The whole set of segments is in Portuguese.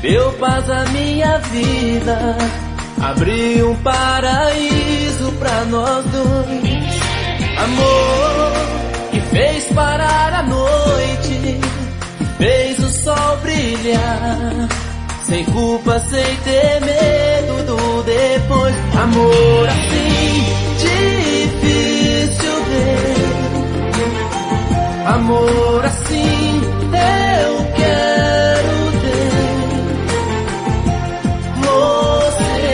deu paz à minha vida, abriu um paraíso pra nós dois. Amor que fez parar a noite, que fez o sol brilhar, sem culpa, sem ter medo do depois. Amor assim, difícil ver. Amor assim, eu quero ter você.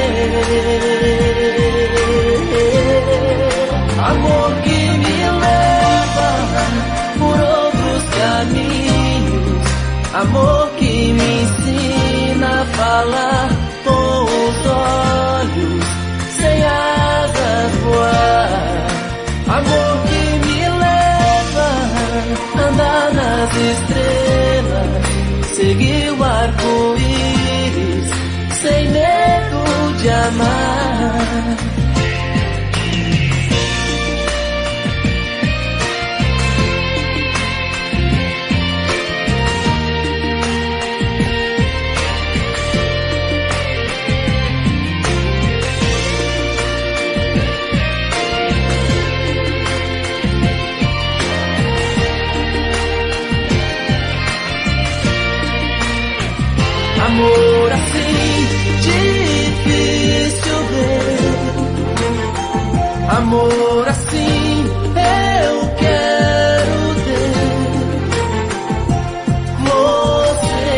Amor que me leva por outros caminhos, amor que me ensina a falar com os olhos, sem asas voar. Amor que me leva a andar nas estrelas, seguir o arco-íris, sem medo de amar. Amor assim, difícil ver. Amor assim, eu quero ter você.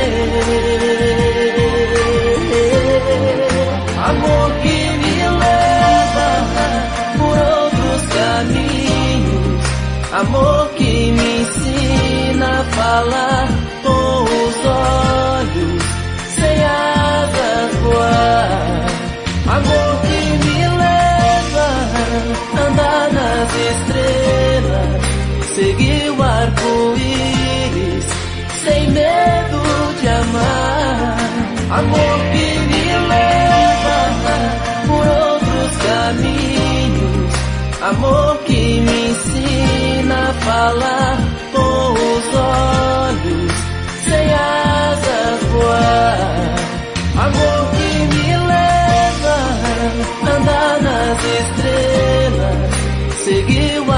Amor que me leva por outros caminhos, amor que me ensina a falar com os olhos, sem asas voar. Amor que me leva a andar nas estrelas, seguir o arco-íris, sem medo de amar. Amor que me leva por outros caminhos, amor que me ensina a falar com os olhos, sem asas voar. Amor que me leva a andar nas estrelas, seguir o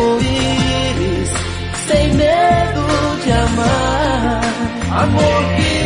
arco-íris, sem medo de amar. Amor que